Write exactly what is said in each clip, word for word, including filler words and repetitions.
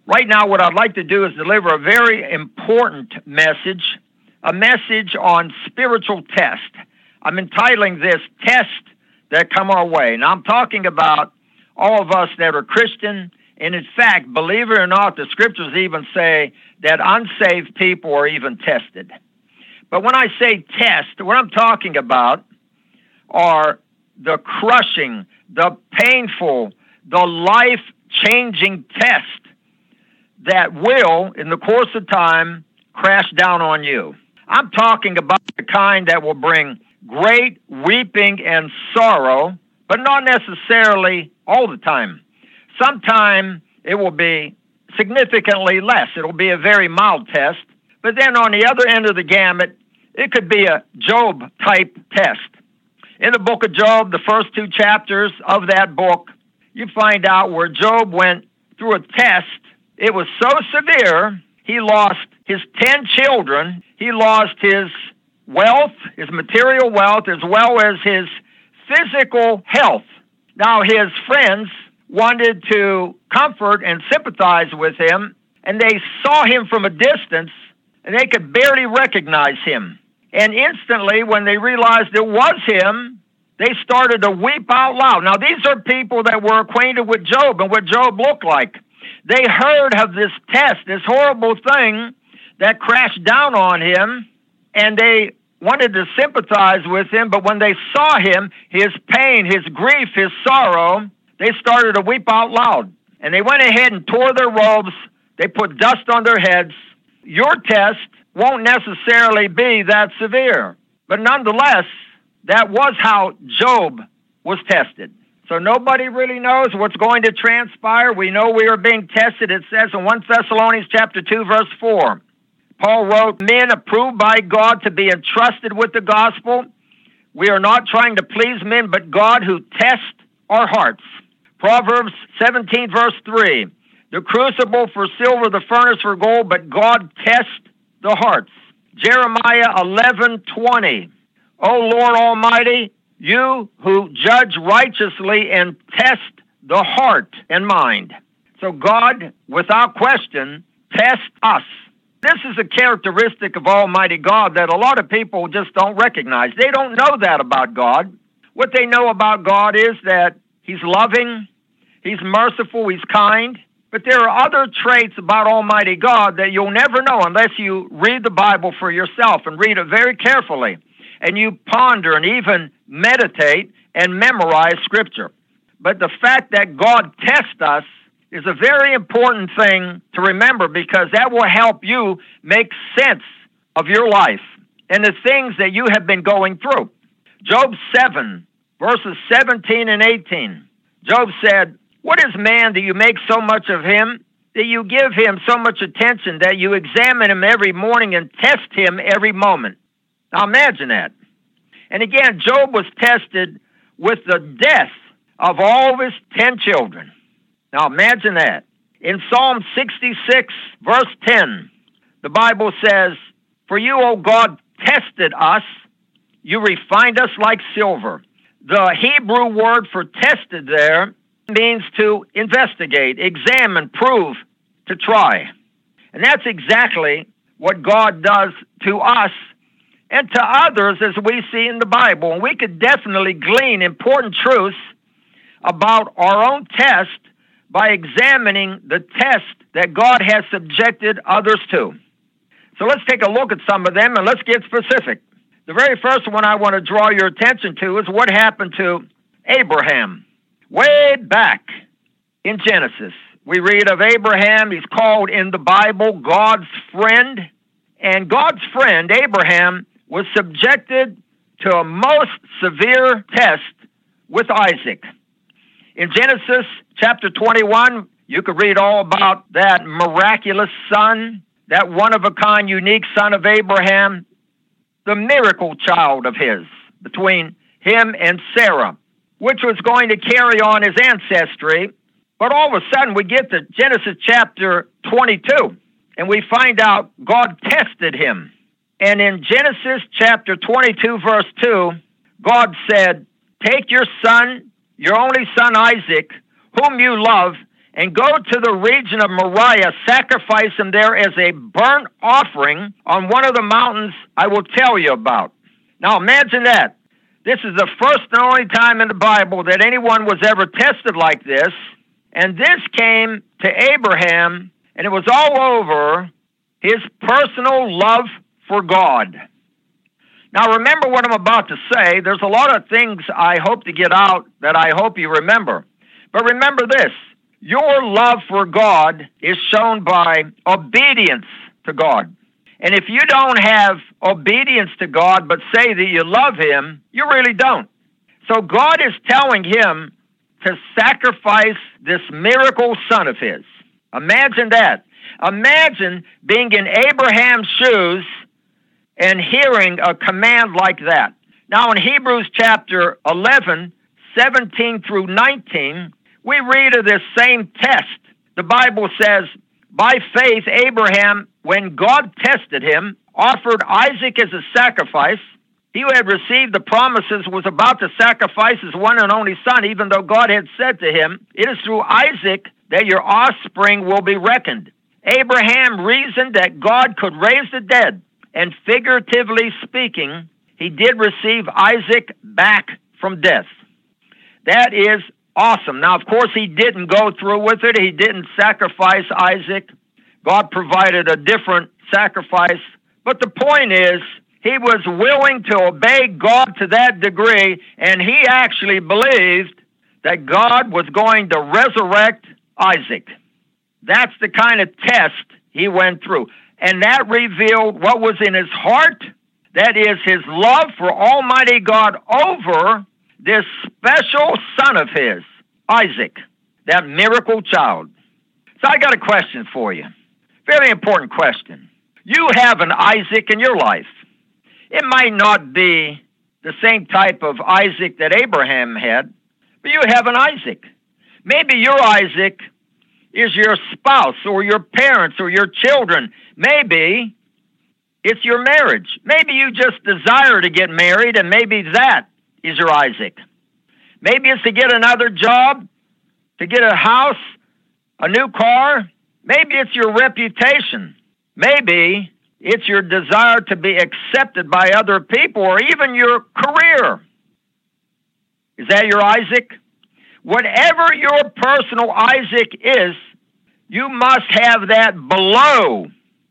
Right now, what I'd like to do is deliver a very important message, a message on spiritual test. I'm entitling this Test That Come Our Way. Now, I'm talking about all of us that are Christian, and in fact, believe it or not, the scriptures even say that unsaved people are even tested. But when I say test, what I'm talking about are the crushing, the painful, the life-changing test that will, in the course of time, crash down on you. I'm talking about the kind that will bring great weeping and sorrow, but not necessarily all the time. Sometime it will be significantly less. It'll be a very mild test. But then on the other end of the gamut, it could be a Job-type test. In the book of Job, the first two chapters of that book, you find out where Job went through a test. It was so severe, he lost his ten children, he lost his wealth, his material wealth, as well as his physical health. Now, his friends wanted to comfort and sympathize with him, and they saw him from a distance, and they could barely recognize him. And instantly, when they realized it was him, they started to weep out loud. Now, these are people that were acquainted with Job and what Job looked like. They heard of this test, this horrible thing that crashed down on him, and they wanted to sympathize with him, but when they saw him, his pain, his grief, his sorrow, they started to weep out loud. And they went ahead and tore their robes. They put dust on their heads. Your test won't necessarily be that severe, but nonetheless, that was how Job was tested. So nobody really knows what's going to transpire. We know we are being tested. It says in First Thessalonians chapter two, verse four, Paul wrote, men approved by God to be entrusted with the gospel. We are not trying to please men, but God who tests our hearts. Proverbs seventeen, verse three, the crucible for silver, the furnace for gold, but God tests the hearts. Jeremiah eleven, twenty, O Lord Almighty, you who judge righteously and test the heart and mind. So God, without question, tests us. This is a characteristic of Almighty God that a lot of people just don't recognize. They don't know that about God. What they know about God is that He's loving, He's merciful, He's kind. But there are other traits about Almighty God that you'll never know unless you read the Bible for yourself and read it very carefully. And you ponder and even meditate and memorize Scripture. But the fact that God tests us is a very important thing to remember, because that will help you make sense of your life and the things that you have been going through. Job seven, verses seventeen and eighteen. Job said, what is man that you make so much of him, that you give him so much attention, that you examine him every morning and test him every moment? Now imagine that. And again, Job was tested with the death of all of his ten children. Now imagine that. In Psalm sixty-six, verse ten, the Bible says, for you, O God, tested us, you refined us like silver. The Hebrew word for tested there means to investigate, examine, prove, to try. And that's exactly what God does to us and to others, as we see in the Bible. And we could definitely glean important truths about our own test by examining the test that God has subjected others to. So let's take a look at some of them, and let's get specific. The very first one I want to draw your attention to is what happened to Abraham. Way back in Genesis, we read of Abraham. He's called in the Bible God's friend. And God's friend, Abraham, was subjected to a most severe test with Isaac. In Genesis chapter twenty-one, you could read all about that miraculous son, that one-of-a-kind, unique son of Abraham, the miracle child of his, between him and Sarah, which was going to carry on his ancestry. But all of a sudden, we get to Genesis chapter twenty-two, and we find out God tested him. And in Genesis chapter twenty-two, verse two, God said, take your son, your only son Isaac, whom you love, and go to the region of Moriah, sacrifice him there as a burnt offering on one of the mountains I will tell you about. Now imagine that. This is the first and only time in the Bible that anyone was ever tested like this. And this came to Abraham, and it was all over his personal love for God. Now remember what I'm about to say. There's a lot of things I hope to get out that I hope you remember. But remember this. Your love for God is shown by obedience to God. And if you don't have obedience to God but say that you love him, you really don't. So God is telling him to sacrifice this miracle son of his. Imagine that. Imagine being in Abraham's shoes and hearing a command like that. Now in Hebrews chapter eleven, seventeen through nineteen, we read of this same test. The Bible says, by faith, Abraham, when God tested him, offered Isaac as a sacrifice. He who had received the promises was about to sacrifice his one and only son, even though God had said to him, it is through Isaac that your offspring will be reckoned. Abraham reasoned that God could raise the dead, and figuratively speaking, he did receive Isaac back from death. That is awesome. Now, of course, he didn't go through with it. He didn't sacrifice Isaac. God provided a different sacrifice. But the point is, he was willing to obey God to that degree, and he actually believed that God was going to resurrect Isaac. That's the kind of test he went through. And that revealed what was in his heart. That is his love for Almighty God over this special son of his, Isaac, that miracle child. So I got a question for you. Very important question. You have an Isaac in your life. It might not be the same type of Isaac that Abraham had, but you have an Isaac. Maybe your Isaac is your spouse or your parents or your children. Maybe it's your marriage. Maybe you just desire to get married, and maybe that is your Isaac. Maybe it's to get another job, to get a house, a new car. Maybe it's your reputation. Maybe it's your desire to be accepted by other people, or even your career. Is that your Isaac? Whatever your personal Isaac is, you must have that below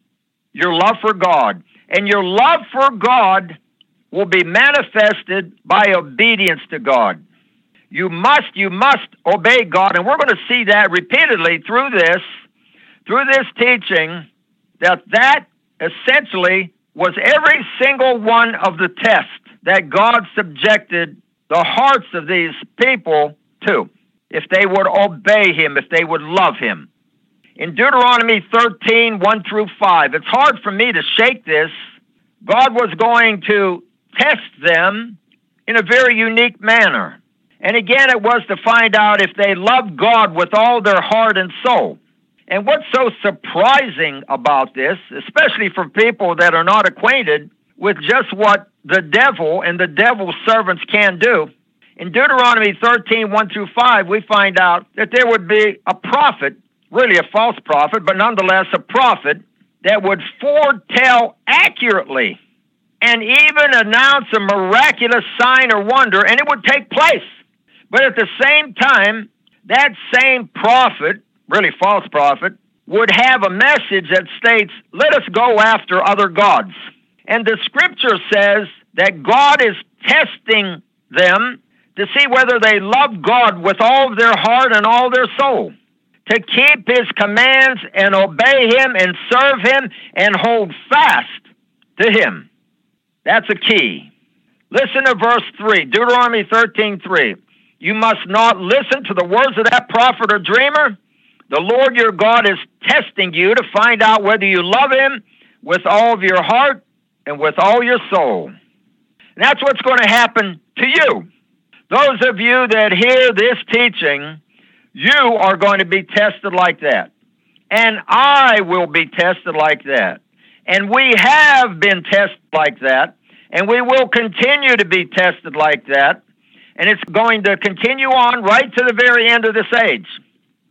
your love for God. And your love for God will be manifested by obedience to God. You must, you must obey God. And we're going to see that repeatedly through this, through this teaching, that that essentially was every single one of the tests that God subjected the hearts of these people to, if they would obey him, if they would love him. In Deuteronomy thirteen, one through five, it's hard for me to shake this. God was going to test them in a very unique manner. And again, it was to find out if they loved God with all their heart and soul. And what's so surprising about this, especially for people that are not acquainted with just what the devil and the devil's servants can do, in Deuteronomy thirteen, one through five, we find out that there would be a prophet, really a false prophet, but nonetheless a prophet, that would foretell accurately and even announce a miraculous sign or wonder, and it would take place. But at the same time, that same prophet, really false prophet, would have a message that states, let us go after other gods. And the scripture says that God is testing them to see whether they love God with all of their heart and all their soul, to keep his commands and obey him and serve him and hold fast to him. That's a key. Listen to verse three, Deuteronomy thirteen, three. You must not listen to the words of that prophet or dreamer. The Lord your God is testing you to find out whether you love him with all of your heart and with all your soul. And that's what's going to happen to you. Those of you that hear this teaching, you are going to be tested like that. And I will be tested like that. And we have been tested like that. And we will continue to be tested like that. And it's going to continue on right to the very end of this age.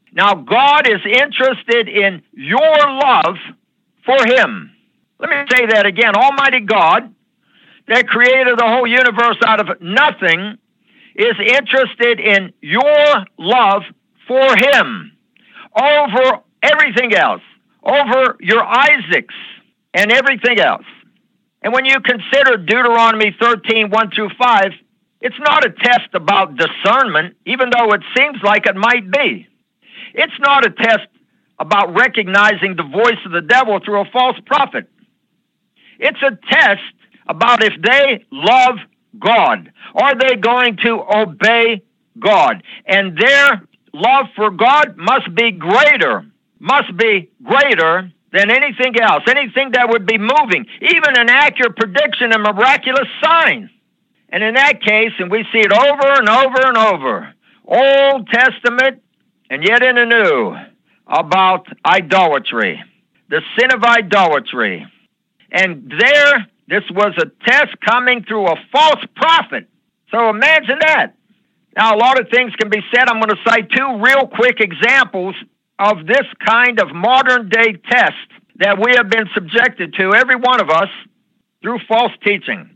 Now, God is interested in your love for Him. Let me say that again. Almighty God, that created the whole universe out of nothing, is interested in your love for Him over everything else, over your Isaacs and everything else. And when you consider Deuteronomy thirteen, one through five, it's not a test about discernment, even though it seems like it might be. It's not a test about recognizing the voice of the devil through a false prophet. It's a test about if they love God. Are they going to obey God? And their love for God must be greater, must be greater than anything else, anything that would be moving, even an accurate prediction, a miraculous sign. And in that case, and we see it over and over and over, Old Testament and yet in the New, about idolatry, the sin of idolatry. And there, this was a test coming through a false prophet. So imagine that. Now, a lot of things can be said. I'm going to cite two real quick examples of this kind of modern-day test that we have been subjected to, every one of us, through false teaching.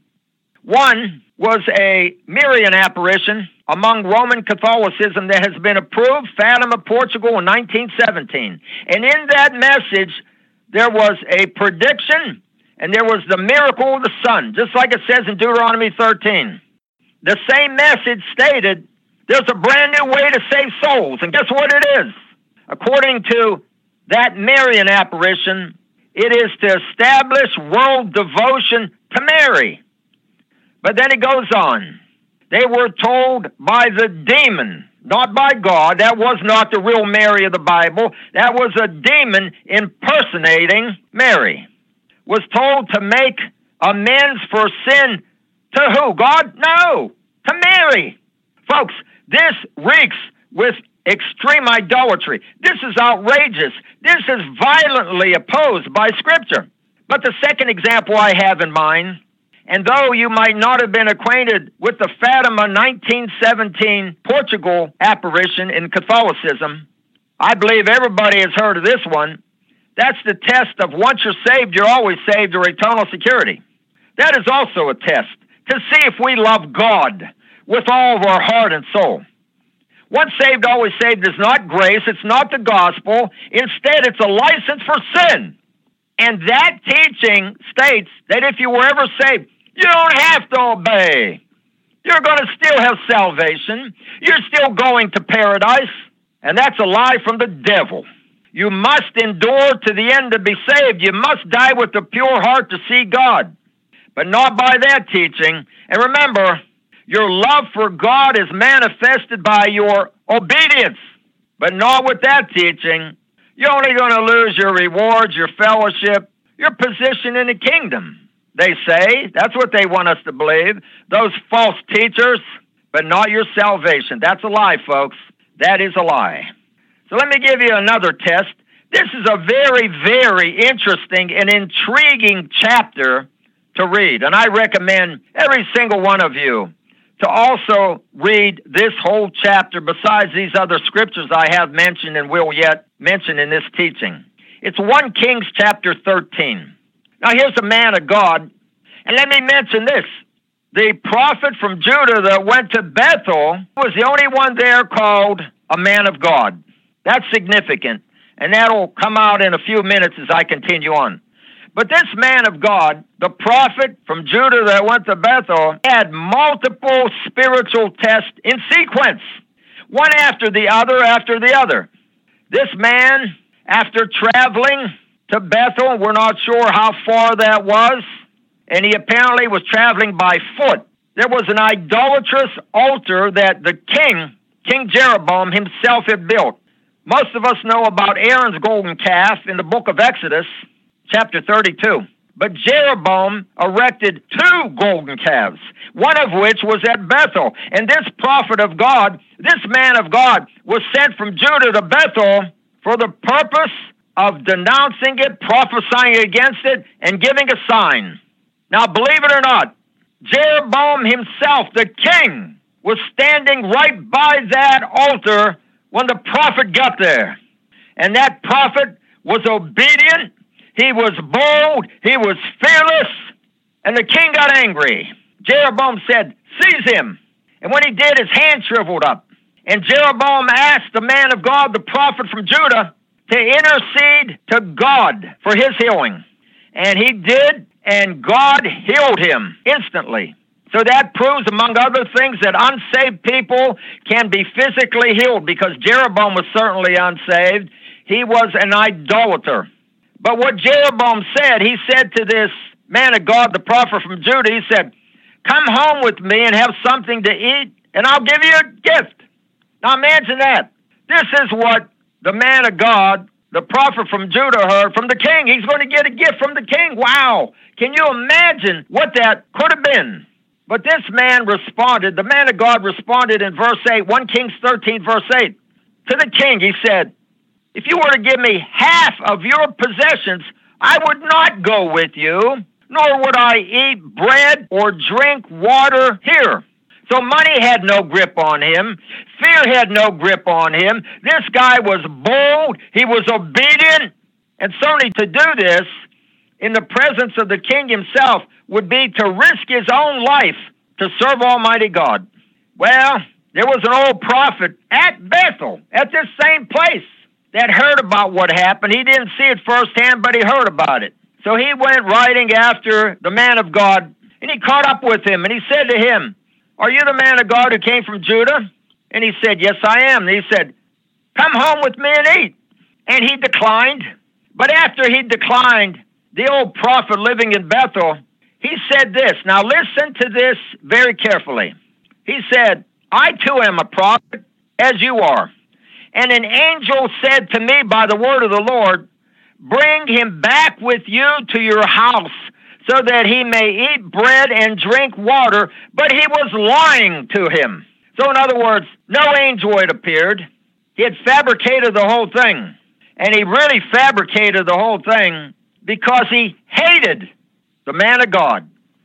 One was a Marian apparition among Roman Catholicism that has been approved, Fatima, Portugal, in nineteen seventeen. And in that message, there was a prediction, and there was the miracle of the sun, just like it says in Deuteronomy thirteen. The same message stated, there's a brand new way to save souls, and guess what it is? According to that Marian apparition, it is to establish world devotion to Mary. But then it goes on. They were told by the demon, not by God. That was not the real Mary of the Bible. That was a demon impersonating Mary. Was told to make amends for sin to who? God? No, to Mary. Folks, this reeks with extreme idolatry. This is outrageous. This is violently opposed by Scripture. But the second example I have in mind, and though you might not have been acquainted with the Fatima nineteen seventeen Portugal apparition in Catholicism, I believe everybody has heard of this one. That's the test of once you're saved, you're always saved, or eternal security. That is also a test to see if we love God with all of our heart and soul. Once saved, always saved is not grace. It's not the gospel. Instead, it's a license for sin. And that teaching states that if you were ever saved, you don't have to obey. You're going to still have salvation. You're still going to paradise. And that's a lie from the devil. You must endure to the end to be saved. You must die with a pure heart to see God. But not by that teaching. And remember, your love for God is manifested by your obedience, but not with that teaching. You're only going to lose your rewards, your fellowship, your position in the kingdom. They say, that's what they want us to believe, those false teachers, but not your salvation. That's a lie, folks. That is a lie. So let me give you another test. This is a very, very interesting and intriguing chapter to read, and I recommend every single one of you to also read this whole chapter besides these other scriptures I have mentioned and will yet mention in this teaching. It's First Kings chapter thirteen. Now here's a man of God, and let me mention this. The prophet from Judah that went to Bethel was the only one there called a man of God. That's significant, and that'll come out in a few minutes as I continue on. But this man of God, the prophet from Judah that went to Bethel, had multiple spiritual tests in sequence, one after the other after the other. This man, after traveling to Bethel, we're not sure how far that was, and he apparently was traveling by foot. There was an idolatrous altar that the king, King Jeroboam himself, had built. Most of us know about Aaron's golden calf in the book of Exodus, chapter thirty-two. But Jeroboam erected two golden calves, one of which was at Bethel. And this prophet of God, this man of God, was sent from Judah to Bethel for the purpose of denouncing it, prophesying against it, and giving a sign. Now, believe it or not, Jeroboam himself, the king, was standing right by that altar when the prophet got there. And that prophet was obedient, he was bold, he was fearless, and the king got angry. Jeroboam said, "Seize him." And when he did, his hand shriveled up. And Jeroboam asked the man of God, the prophet from Judah, to intercede to God for his healing. And he did, and God healed him instantly. So that proves, among other things, that unsaved people can be physically healed, because Jeroboam was certainly unsaved. He was an idolater. But what Jeroboam said, he said to this man of God, the prophet from Judah, he said, "Come home with me and have something to eat, and I'll give you a gift." Now imagine that. This is what the man of God, the prophet from Judah, heard from the king. He's going to get a gift from the king. Wow. Can you imagine what that could have been? But this man responded, the man of God responded in verse eight, First Kings thirteen, verse eight, to the king. He said, "If you were to give me half of your possessions, I would not go with you, nor would I eat bread or drink water here." So money had no grip on him. Fear had no grip on him. This guy was bold. He was obedient. And certainly to do this in the presence of the king himself would be to risk his own life to serve Almighty God. Well, there was an old prophet at Bethel, at this same place, that heard about what happened. He didn't see it firsthand, but he heard about it. So he went riding after the man of God, and he caught up with him, and he said to him, "Are you the man of God who came from Judah?" And he said, "Yes, I am." And he said, "Come home with me and eat." And he declined. But after he declined, the old prophet living in Bethel, he said this. Now listen to this very carefully. He said, "I too am a prophet, as you are. And an angel said to me by the word of the Lord, bring him back with you to your house, so that he may eat bread and drink water." But he was lying to him. So in other words, no angel had appeared. He had fabricated the whole thing. And he really fabricated the whole thing because he hated the man of God.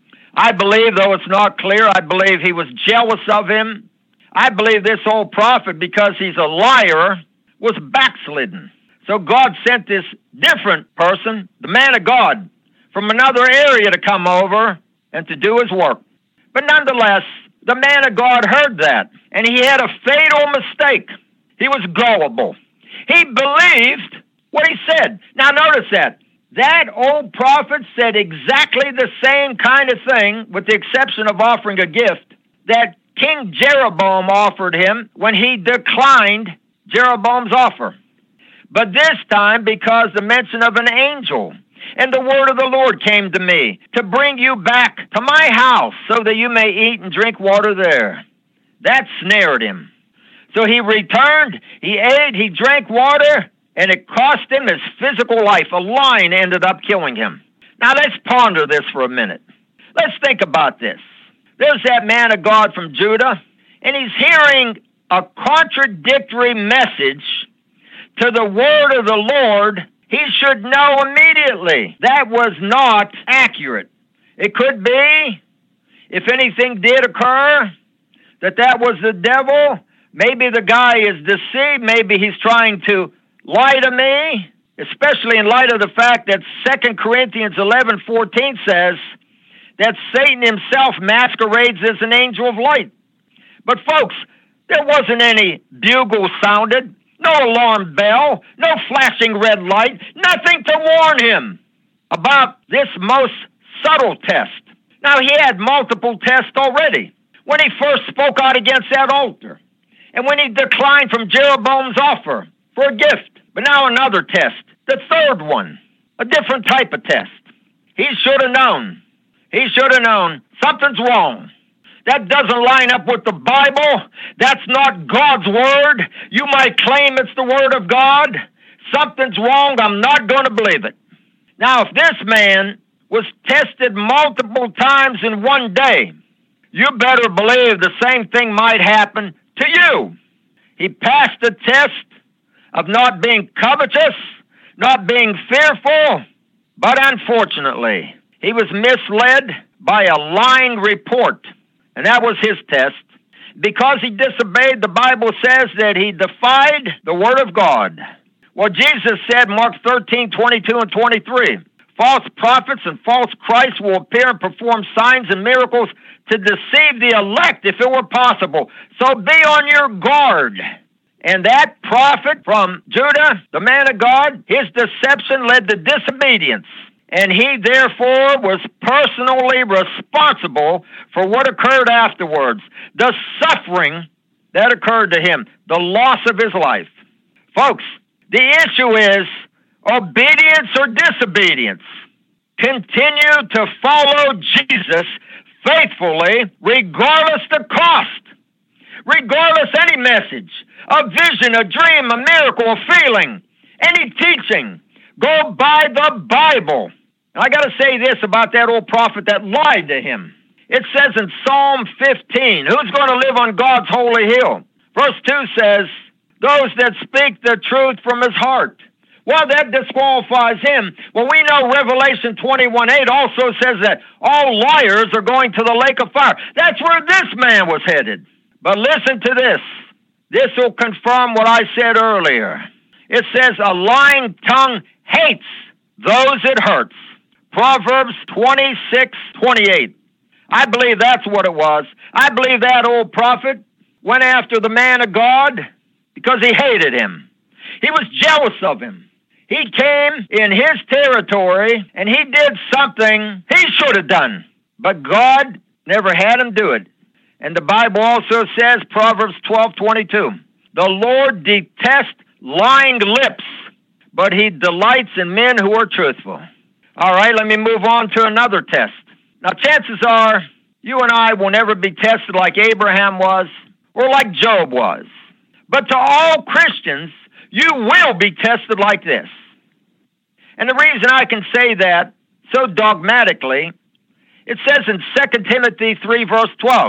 I believe, though it's not clear, I believe he was jealous of him. I believe this old prophet, because he's a liar, was backslidden. So God sent this different person, the man of God, from another area to come over and to do his work. But nonetheless, the man of God heard that, and he had a fatal mistake. He was gullible. He believed what he said. Now notice that. That old prophet said exactly the same kind of thing, with the exception of offering a gift, that King Jeroboam offered him when he declined Jeroboam's offer. But this time, because the mention of an angel, and the word of the Lord came to me, to bring you back to my house, so that you may eat and drink water there. That snared him. So he returned, he ate, he drank water, and it cost him his physical life. A lion ended up killing him. Now let's ponder this for a minute. Let's think about this. There's that man of God from Judah, and he's hearing a contradictory message to the word of the Lord. He should know immediately that was not accurate. It could be, if anything did occur, that that was the devil. Maybe the guy is deceived. Maybe he's trying to lie to me, especially in light of the fact that Second Corinthians eleven fourteen says that Satan himself masquerades as an angel of light. But folks, there wasn't any bugle sounded, no alarm bell, no flashing red light, nothing to warn him about this most subtle test. Now, he had multiple tests already. When he first spoke out against that altar, and when he declined from Jeroboam's offer for a gift. But now another test, the third one, a different type of test. He should have known. He should have known something's wrong. That doesn't line up with the Bible. That's not God's word. You might claim it's the word of God. Something's wrong. I'm not going to believe it. Now, if this man was tested multiple times in one day, you better believe the same thing might happen to you. He passed the test of not being covetous, not being fearful, but unfortunately, he was misled by a lying report. And that was his test. Because he disobeyed, the Bible says that he defied the word of God. Well, Jesus said, Mark thirteen, twenty-two and twenty-three, false prophets and false Christs will appear and perform signs and miracles to deceive the elect, if it were possible. So be on your guard. And that prophet from Judah, the man of God, his deception led to disobedience. And he therefore was personally responsible for what occurred afterwards, the suffering that occurred to him, the loss of his life. Folks, the issue is obedience or disobedience. Continue to follow Jesus faithfully, regardless the cost, regardless any message, a vision, a dream, a miracle, a feeling, any teaching. Go by the Bible. And I got to say this about that old prophet that lied to him. It says in Psalm fifteen, who's going to live on God's holy hill? Verse two says, those that speak the truth from his heart. Well, that disqualifies him. Well, we know Revelation twenty-one eight also says that all liars are going to the lake of fire. That's where this man was headed. But listen to this. This will confirm what I said earlier. It says a lying tongue hates those it hurts. Proverbs twenty-six twenty-eight. I believe that's what it was. I believe that old prophet went after the man of God because he hated him. He was jealous of him. He came in his territory and he did something he should have done. But God never had him do it. And the Bible also says, Proverbs twelve twenty-two, the Lord detests lying lips, but he delights in men who are truthful. All right, let me move on to another test. Now, chances are you and I will never be tested like Abraham was or like Job was. But to all Christians, you will be tested like this. And the reason I can say that so dogmatically, it says in Second Timothy three, verse twelve,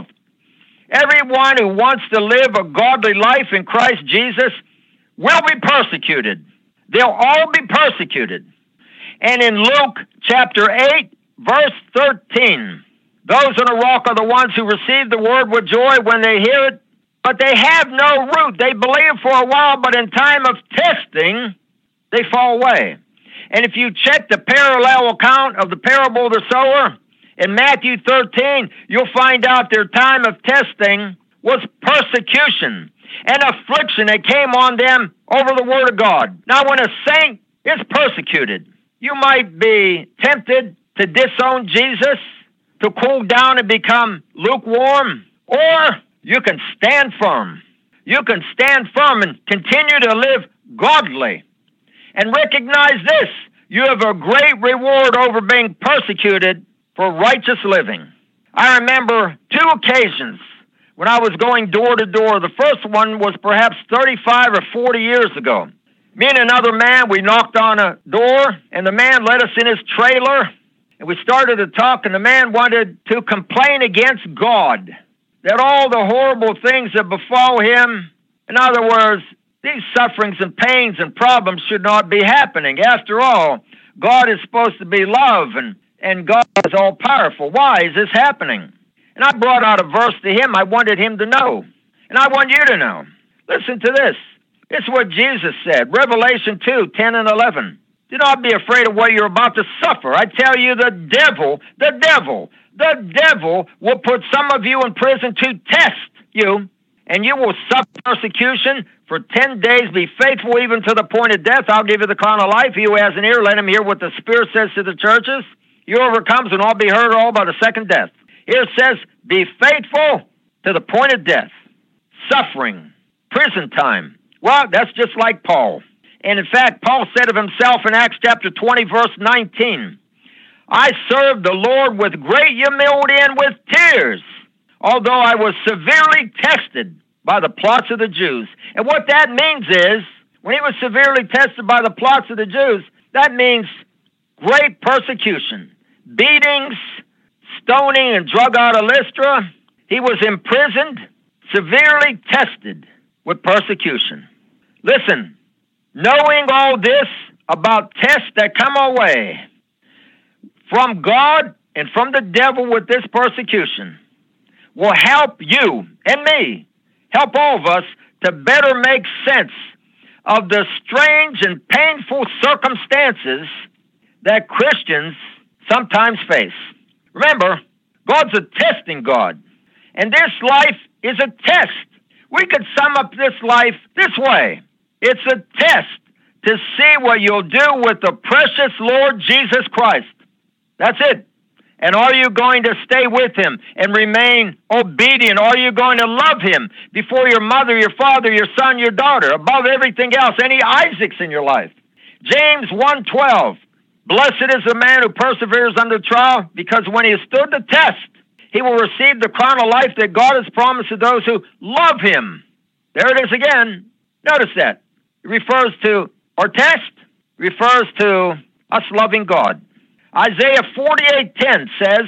everyone who wants to live a godly life in Christ Jesus will be persecuted. They'll all be persecuted. And in Luke chapter eight, verse thirteen, those on the rock are the ones who receive the word with joy when they hear it, but they have no root. They believe for a while, but in time of testing, they fall away. And if you check the parallel account of the parable of the sower in Matthew thirteen, you'll find out their time of testing was persecution and affliction that came on them over the word of God. Now, when a saint is persecuted, you might be tempted to disown Jesus, to cool down and become lukewarm, or you can stand firm. You can stand firm and continue to live godly. And recognize this, you have a great reward over being persecuted for righteous living. I remember two occasions when I was going door to door. The first one was perhaps thirty-five or forty years ago. Me and another man, we knocked on a door, and the man let us in his trailer, and we started to talk, and the man wanted to complain against God, that all the horrible things that befall him, in other words, these sufferings and pains and problems should not be happening. After all, God is supposed to be love, and, and God is all-powerful. Why is this happening? And I brought out a verse to him I wanted him to know, and I want you to know. Listen to this. This is what Jesus said, Revelation two, ten and eleven. Do not be afraid of what you're about to suffer. I tell you, the devil, the devil, the devil will put some of you in prison to test you, and you will suffer persecution for ten days. Be faithful even to the point of death. I'll give you the crown of life. He who has an ear, let him hear what the Spirit says to the churches. He who overcomes will not be hurt at all by the second death. Here it says, be faithful to the point of death, suffering, prison time. Well, that's just like Paul. And in fact, Paul said of himself in Acts chapter twenty, verse nineteen, I served the Lord with great humility and with tears, although I was severely tested by the plots of the Jews. And what that means is, when he was severely tested by the plots of the Jews, that means great persecution, beatings, stoning, and drug out of Lystra. He was imprisoned, severely tested with persecution. Listen, knowing all this about tests that come our way from God and from the devil with this persecution, will help you and me, help all of us to better make sense of the strange and painful circumstances that Christians sometimes face. Remember, God's a testing God, and this life is a test. We could sum up this life this way. It's a test to see what you'll do with the precious Lord Jesus Christ. That's it. And are you going to stay with him and remain obedient? Are you going to love him before your mother, your father, your son, your daughter, above everything else, any Isaacs in your life? James one twelve, blessed is the man who perseveres under trial, because when he has stood the test, he will receive the crown of life that God has promised to those who love him. There it is again. Notice that. It refers to our test, refers to us loving God. Isaiah forty-eight ten says,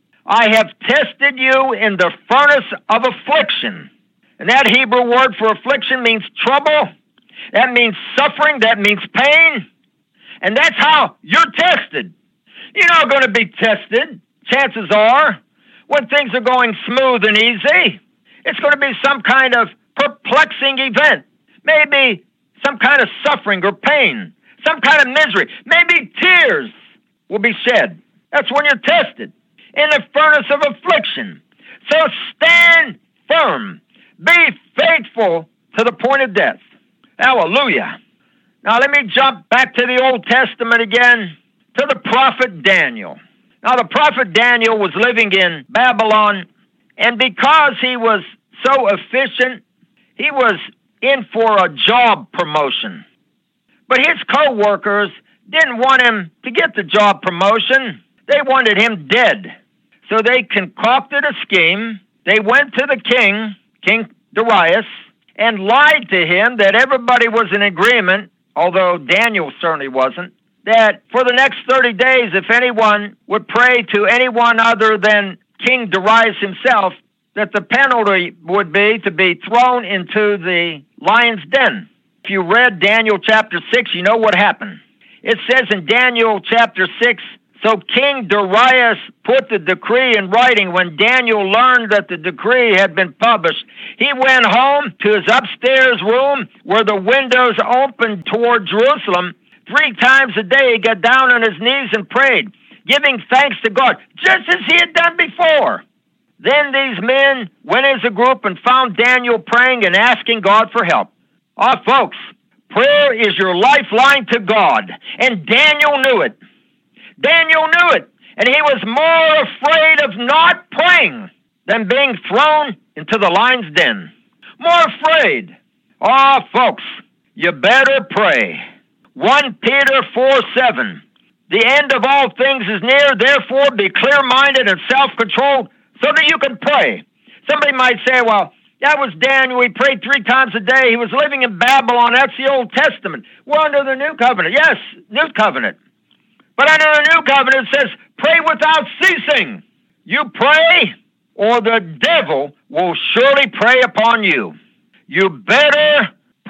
I have tested you in the furnace of affliction. And that Hebrew word for affliction means trouble. That means suffering. That means pain. And that's how you're tested. You're not going to be tested, chances are, when things are going smooth and easy. It's going to be some kind of perplexing event. Maybe some kind of suffering or pain, some kind of misery. Maybe tears will be shed. That's when you're tested in the furnace of affliction. So stand firm. Be faithful to the point of death. Hallelujah. Now let me jump back to the Old Testament again, to the prophet Daniel. Now the prophet Daniel was living in Babylon, and because he was so efficient, he was in for a job promotion. But his co-workers didn't want him to get the job promotion. They wanted him dead. So they concocted a scheme. They went to the king, King Darius, and lied to him that everybody was in agreement, although Daniel certainly wasn't, that for the next thirty days, if anyone would pray to anyone other than King Darius himself, that the penalty would be to be thrown into the lion's den. If you read Daniel chapter six, you know what happened. It says in Daniel chapter six, so King Darius put the decree in writing. When Daniel learned that the decree had been published, he went home to his upstairs room where the windows opened toward Jerusalem. Three times a day he got down on his knees and prayed, giving thanks to God, just as he had done before. Then these men went as a group and found Daniel praying and asking God for help. Ah, folks, prayer is your lifeline to God, and Daniel knew it. Daniel knew it, and he was more afraid of not praying than being thrown into the lion's den. More afraid. Ah, folks, you better pray. First Peter four seven, the end of all things is near, therefore be clear-minded and self-controlled so that you can pray. Somebody might say, well, that was Daniel. He prayed three times a day. He was living in Babylon. That's the Old Testament. We're under the New Covenant. Yes, New Covenant. But under the New Covenant, it says, pray without ceasing. You pray, or the devil will surely prey upon you. You better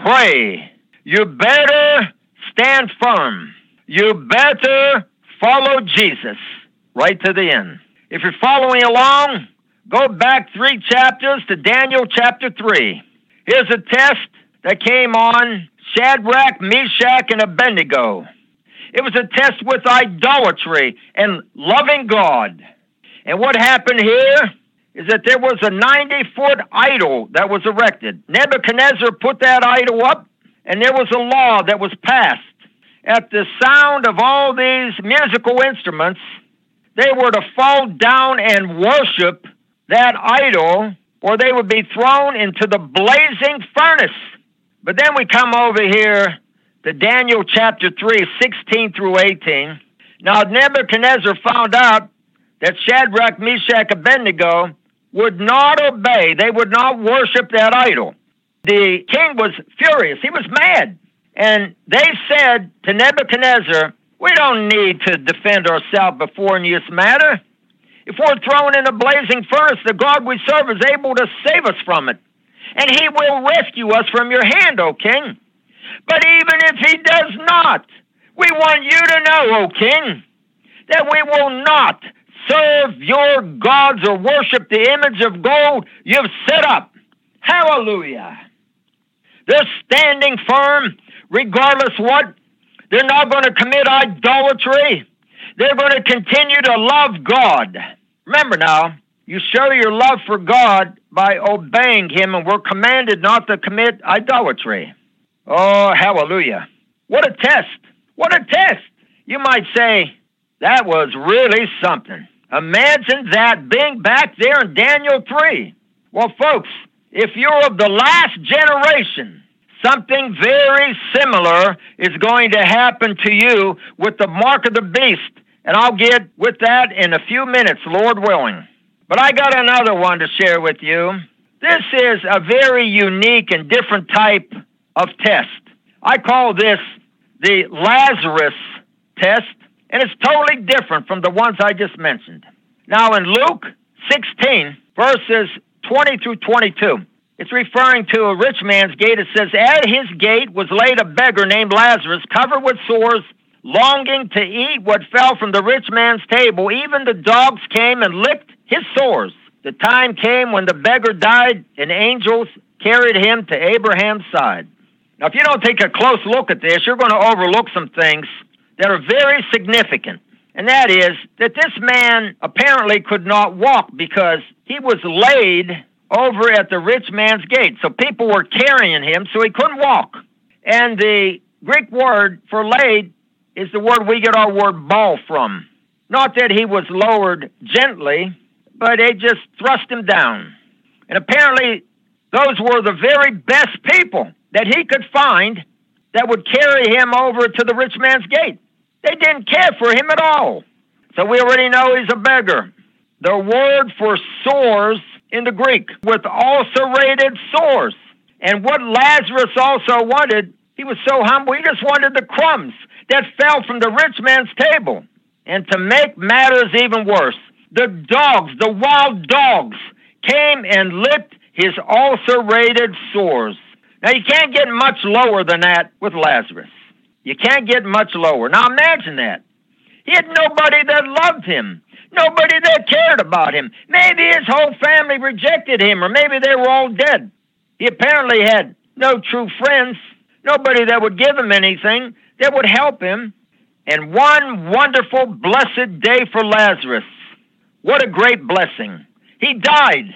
pray. You better stand firm. You better follow Jesus right to the end. If you're following along, go back three chapters to Daniel chapter three. Here's a test that came on Shadrach, Meshach, and Abednego. It was a test with idolatry and loving God. And what happened here is that there was a ninety-foot idol that was erected. Nebuchadnezzar put that idol up, and there was a law that was passed. At the sound of all these musical instruments, they were to fall down and worship that idol, or they would be thrown into the blazing furnace. But then we come over here to Daniel chapter three, sixteen through eighteen. Now Nebuchadnezzar found out that Shadrach, Meshach, Abednego would not obey. They would not worship that idol. The king was furious. He was mad. And they said to Nebuchadnezzar, we don't need to defend ourselves before in this matter. If we're thrown in a blazing furnace, the God we serve is able to save us from it. And he will rescue us from your hand, O king. But even if he does not, we want you to know, O king, that we will not serve your gods or worship the image of gold you've set up. Hallelujah. They're standing firm regardless what. They're not going to commit idolatry. They're going to continue to love God. Remember now, you show your love for God by obeying Him, and we're commanded not to commit idolatry. Oh, hallelujah. What a test. What a test. You might say, that was really something. Imagine that being back there in Daniel three. Well, folks, if you're of the last generation, something very similar is going to happen to you with the mark of the beast. And I'll get with that in a few minutes, Lord willing. But I got another one to share with you. This is a very unique and different type of test. I call this the Lazarus test, and it's totally different from the ones I just mentioned. Now in Luke sixteen, verses twenty through twenty-two, it's referring to a rich man's gate. It says, at his gate was laid a beggar named Lazarus, covered with sores, longing to eat what fell from the rich man's table. Even the dogs came and licked his sores. The time came when the beggar died, and angels carried him to Abraham's side. Now, if you don't take a close look at this, you're going to overlook some things that are very significant. And that is that this man apparently could not walk because he was laid over at the rich man's gate. So people were carrying him, so he couldn't walk. And the Greek word for laid is the word we get our word ball from. Not that he was lowered gently, but they just thrust him down. And apparently those were the very best people that he could find that would carry him over to the rich man's gate. They didn't care for him at all. So we already know he's a beggar. The word for sores in the Greek, with ulcerated sores. And what Lazarus also wanted, he was so humble, he just wanted the crumbs that fell from the rich man's table. And to make matters even worse, the dogs, the wild dogs, came and licked his ulcerated sores. Now, you can't get much lower than that with Lazarus. You can't get much lower. Now, imagine that. He had nobody that loved him, nobody that cared about him. Maybe his whole family rejected him, or maybe they were all dead. He apparently had no true friends, nobody that would give him anything, that would help him. And one wonderful, blessed day for Lazarus. What a great blessing. He died.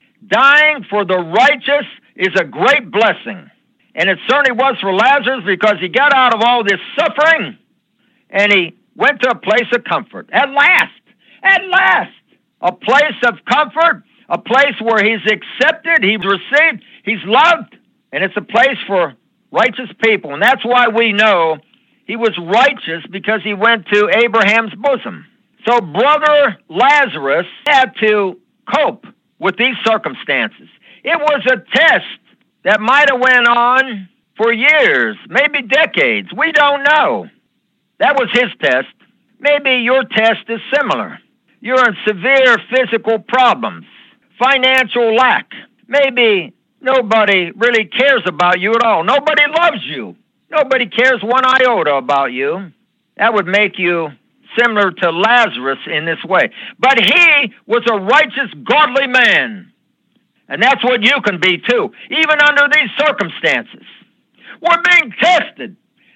Dying for the righteous is a great blessing. And it certainly was for Lazarus, because he got out of all this suffering and he went to a place of comfort. At last, at last, a place of comfort, a place where he's accepted, he's received, he's loved, and it's a place for righteous people. And that's why we know he was righteous, because he went to Abraham's bosom. So brother Lazarus had to cope with these circumstances. It was a test that might have went on for years, maybe decades. We don't know. That was his test. Maybe your test is similar. You're in severe physical problems, financial lack. Maybe nobody really cares about you at all. Nobody loves you. Nobody cares one iota about you. That would make you similar to Lazarus in this way. But he was a righteous, godly man. And that's what you can be too, even under these circumstances. We're being tested.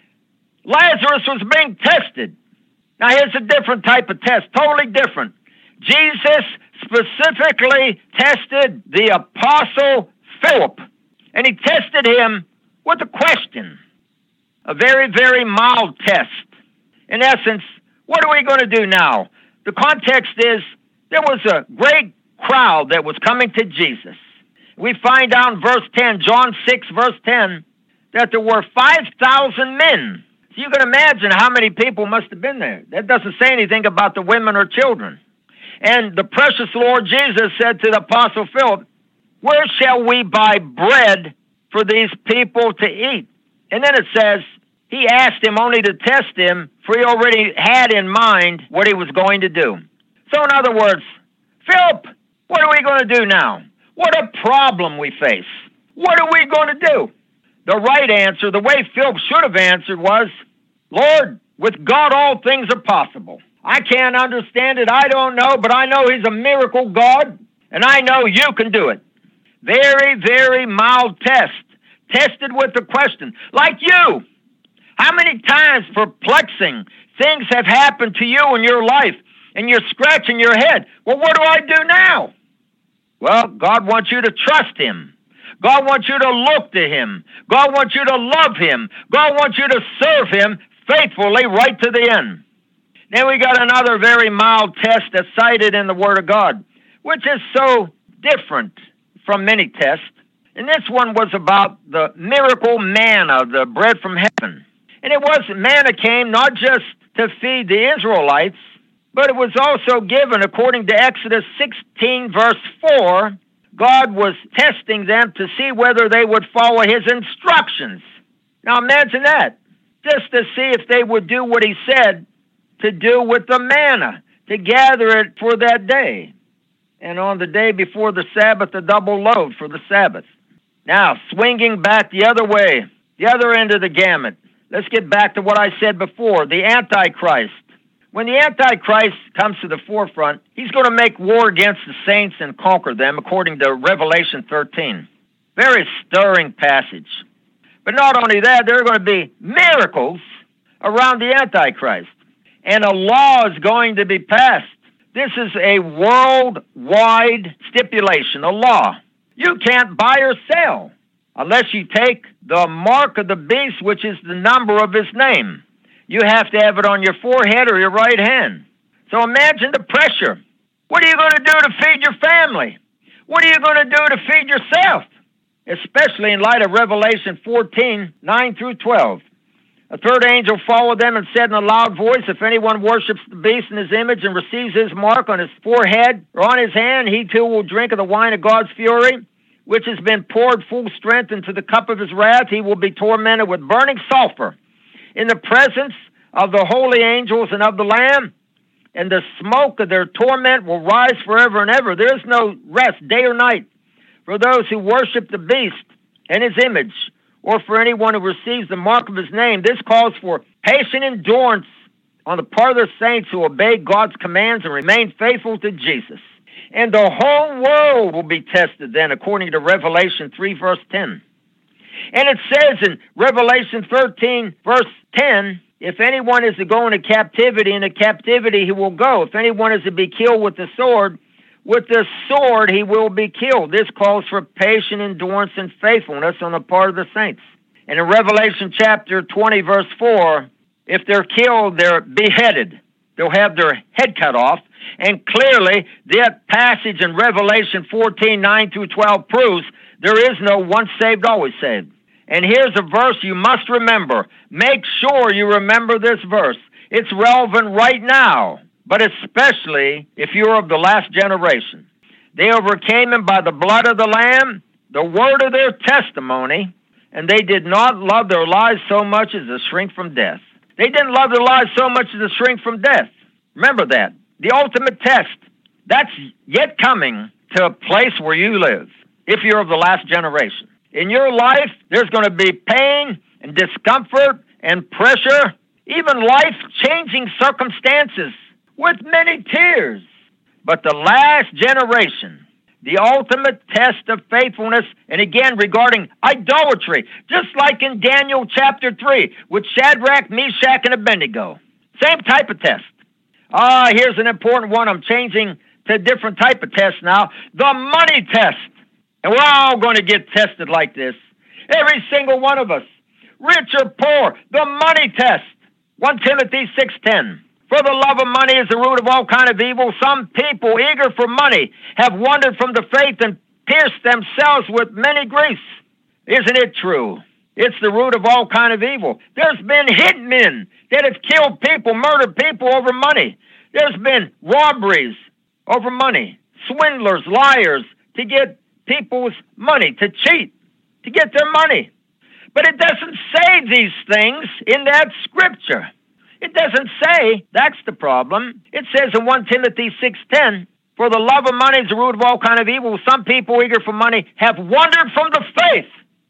Lazarus was being tested. Now here's a different type of test, totally different. Jesus specifically tested the Apostle Philip, and he tested him with a question, a very, very mild test. In essence, what are we going to do now? The context is there was a great crowd that was coming to Jesus. We find out in verse ten, John six, verse ten, that there were five thousand men. So you can imagine how many people must have been there. That doesn't say anything about the women or children. And the precious Lord Jesus said to the Apostle Philip, where shall we buy bread for these people to eat? And then it says, he asked him only to test him, for he already had in mind what he was going to do. So in other words, Philip, what are we going to do now? What a problem we face. What are we going to do? The right answer, the way Philip should have answered was, Lord, with God all things are possible. I can't understand it. I don't know, but I know He's a miracle God, and I know you can do it. Very, very mild test. Tested with the question. Like you. How many times perplexing things have happened to you in your life, and you're scratching your head? Well, what do I do now? Well, God wants you to trust Him. God wants you to look to Him. God wants you to love Him. God wants you to serve Him faithfully right to the end. Then we got another very mild test that's cited in the Word of God, which is so different from many tests. And this one was about the miracle manna, the bread from heaven. And it was, manna came not just to feed the Israelites, but it was also given, according to Exodus sixteen, verse four, God was testing them to see whether they would follow His instructions. Now imagine that, just to see if they would do what He said to do with the manna, to gather it for that day. And on the day before the Sabbath, a double load for the Sabbath. Now, swinging back the other way, the other end of the gamut, let's get back to what I said before, the Antichrist. When the Antichrist comes to the forefront, he's going to make war against the saints and conquer them, according to Revelation thirteen. Very stirring passage. But not only that, there are going to be miracles around the Antichrist. And a law is going to be passed. This is a worldwide stipulation, a law. You can't buy or sell unless you take the mark of the beast, which is the number of his name. You have to have it on your forehead or your right hand. So imagine the pressure. What are you going to do to feed your family? What are you going to do to feed yourself? Especially in light of Revelation fourteen, nine through twelve. A third angel followed them and said in a loud voice, if anyone worships the beast in his image and receives his mark on his forehead or on his hand, he too will drink of the wine of God's fury, which has been poured full strength into the cup of his wrath. He will be tormented with burning sulfur in the presence of the holy angels and of the Lamb, and the smoke of their torment will rise forever and ever. There is no rest day or night for those who worship the beast and his image, or for anyone who receives the mark of his name. This calls for patient endurance on the part of the saints who obey God's commands and remain faithful to Jesus. And the whole world will be tested then, according to Revelation three, verse ten. And it says in Revelation thirteen, verse ten, if anyone is to go into captivity, into captivity he will go. If anyone is to be killed with the sword, with the sword he will be killed. This calls for patient endurance and faithfulness on the part of the saints. And in Revelation chapter twenty, verse four, if they're killed, they're beheaded. They'll have their head cut off. And clearly, that passage in Revelation fourteen, nine through twelve proves there is no once saved, always saved. And here's a verse you must remember. Make sure you remember this verse. It's relevant right now, but especially if you're of the last generation. They overcame him by the blood of the Lamb, the word of their testimony, and they did not love their lives so much as to shrink from death. They didn't love their lives so much as to shrink from death. Remember that. The ultimate test, that's yet coming to a place where you live, if you're of the last generation. In your life, there's going to be pain and discomfort and pressure, even life-changing circumstances with many tears. But the last generation, the ultimate test of faithfulness, and again regarding idolatry, just like in Daniel chapter three with Shadrach, Meshach, and Abednego. Same type of test. Ah, here's an important one. I'm changing to a different type of test now. The money test. And we're all going to get tested like this. Every single one of us. Rich or poor. The money test. First Timothy six ten. For the love of money is the root of all kind of evil. Some people, eager for money, have wandered from the faith and pierced themselves with many griefs. Isn't it true? It's the root of all kind of evil. There's been hitmen that have killed people, murdered people over money. There's been robberies over money. Swindlers, liars, to get people's money, to cheat, to get their money. But it doesn't say these things in that scripture. It doesn't say that's the problem. It says in First Timothy six ten, for the love of money is the root of all kind of evil. Some people eager for money have wandered from the faith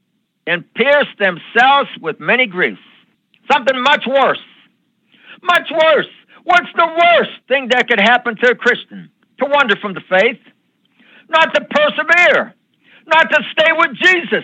and pierced themselves with many griefs. Something much worse. Much worse. What's the worst? thing that could happen to a Christian: to wander from the faith, not to persevere, not to stay with Jesus,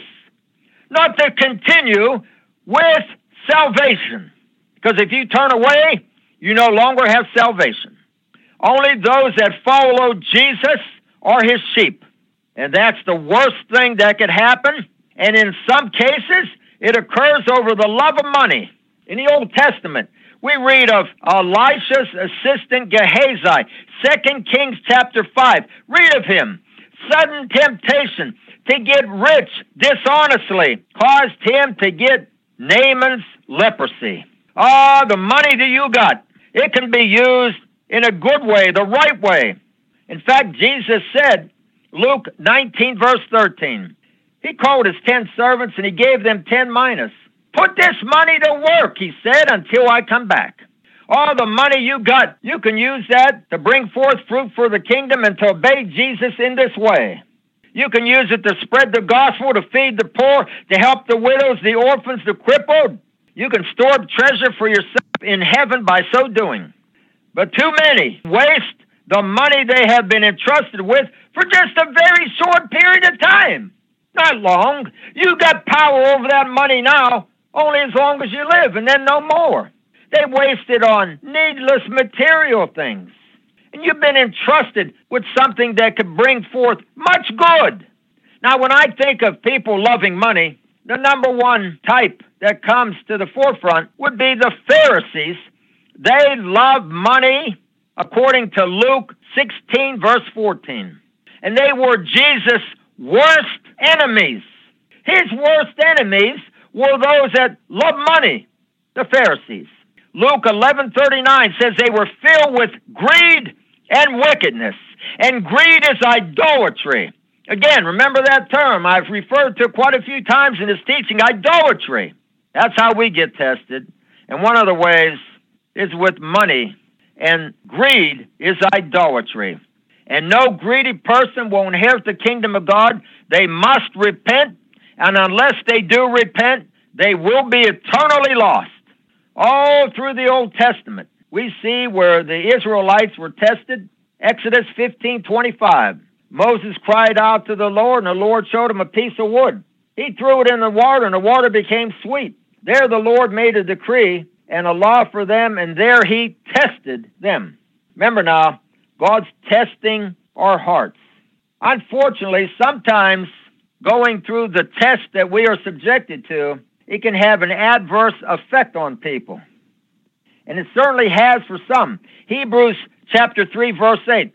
not to continue with salvation. Because if you turn away, you no longer have salvation. Only those that follow Jesus are his sheep. And that's the worst thing that could happen. And in some cases, it occurs over the love of money. In the Old Testament, we read of Elisha's assistant Gehazi, Second Kings chapter five. Read of him. Sudden temptation to get rich dishonestly caused him to get Naaman's leprosy. Ah, the money that you got, it can be used in a good way, the right way. In fact, Jesus said, Luke nineteen, verse thirteen, he called his ten servants and he gave them ten minas. Put this money to work, he said, until I come back. All the money you got, you can use that to bring forth fruit for the kingdom and to obey Jesus in this way. You can use it to spread the gospel, to feed the poor, to help the widows, the orphans, the crippled. You can store up treasure for yourself in heaven by so doing. But too many waste the money they have been entrusted with for just a very short period of time. Not long. You got power over that money now, only as long as you live, and then no more. They waste it on needless material things. And you've been entrusted with something that could bring forth much good. Now, when I think of people loving money, the number one type that comes to the forefront would be the Pharisees. They love money, according to Luke sixteen, verse fourteen. And they were Jesus' worst enemies. His worst enemies were those that loved money, the Pharisees. Luke eleven thirty-nine says they were filled with greed and wickedness. And greed is idolatry. Again, remember that term. I've referred to quite a few times in this teaching, idolatry. That's how we get tested. And one of the ways is with money. And greed is idolatry. And no greedy person will inherit the kingdom of God. They must repent. And unless they do repent, they will be eternally lost. All through the Old Testament, we see where the Israelites were tested. Exodus fifteen twenty-five. Moses cried out to the Lord, and the Lord showed him a piece of wood. He threw it in the water, and the water became sweet. There the Lord made a decree and a law for them, and there he tested them. Remember now, God's testing our hearts. Unfortunately, sometimes going through the test that we are subjected to, it can have an adverse effect on people. And it certainly has for some. Hebrews chapter three, verse eight.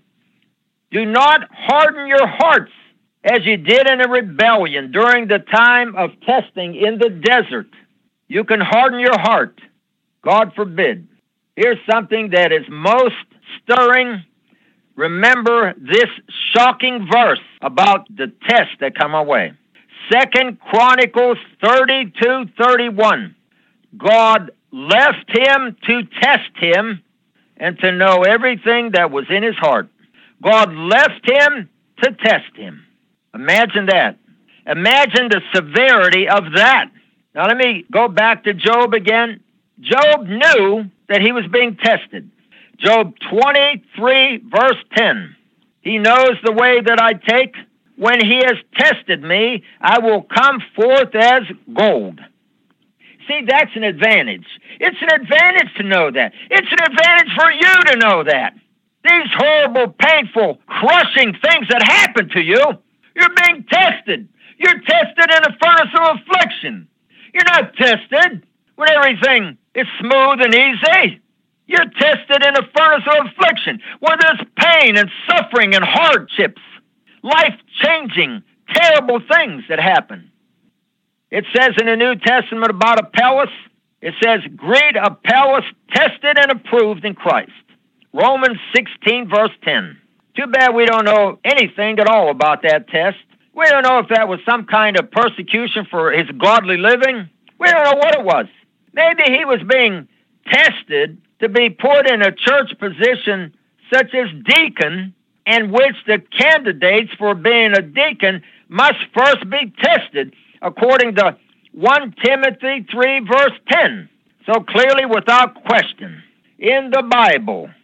Do not harden your hearts as you did in a rebellion during the time of testing in the desert. You can harden your heart. God forbid. Here's something that is most stirring. Remember this shocking verse about the tests that come our way. Second Chronicles thirty-two thirty-one. God left him to test him and to know everything that was in his heart. God left him to test him. Imagine that. Imagine the severity of that. Now let me go back to Job again. Job knew that he was being tested. Job twenty-three, verse ten. He knows the way that I take. When he has tested me, I will come forth as gold. See, that's an advantage. It's an advantage to know that. It's an advantage for you to know that. These horrible, painful, crushing things that happen to you, you're being tested. You're tested in a furnace of affliction. You're not tested when everything is smooth and easy. You're tested in a furnace of affliction where there's pain and suffering and hardships, life-changing, terrible things that happen. It says in the New Testament about Apollos, it says, greet Apollos, tested and approved in Christ. Romans sixteen, verse ten. Too bad we don't know anything at all about that test. We don't know if that was some kind of persecution for his godly living. We don't know what it was. Maybe he was being tested to be put in a church position such as deacon, in which the candidates for being a deacon must first be tested, according to First Timothy three, verse ten. So clearly, without question, in the Bible,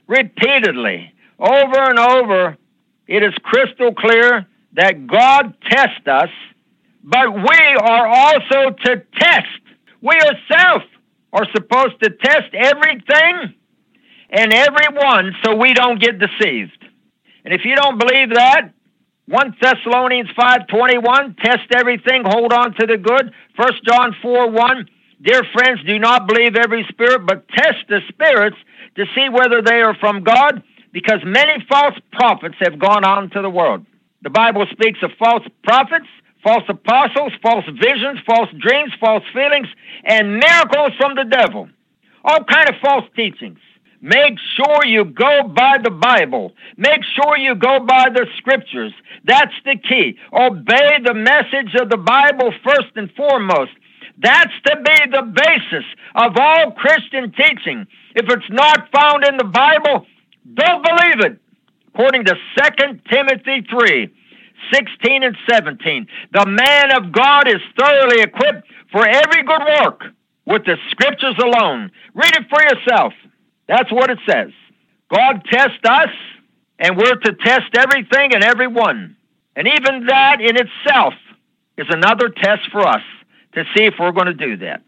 repeatedly, over and over, it is crystal clear that God tests us, but we are also to test. We ourselves are supposed to test everything and everyone so we don't get deceived. And if you don't believe that, First Thessalonians five twenty-one, test everything, hold on to the good. First John four one, dear friends, do not believe every spirit, but test the spirits to see whether they are from God, because many false prophets have gone out into the world. The Bible speaks of false prophets, false apostles, false visions, false dreams, false feelings, and miracles from the devil. All kind of false teachings. Make sure you go by the Bible. Make sure you go by the Scriptures. That's the key. Obey the message of the Bible first and foremost. That's to be the basis of all Christian teaching. If it's not found in the Bible, don't believe it. According to Second Timothy three, sixteen and seventeen, the man of God is thoroughly equipped for every good work with the Scriptures alone. Read it for yourself. That's what it says. God tests us, and we're to test everything and everyone. And even that in itself is another test for us to see if we're going to do that.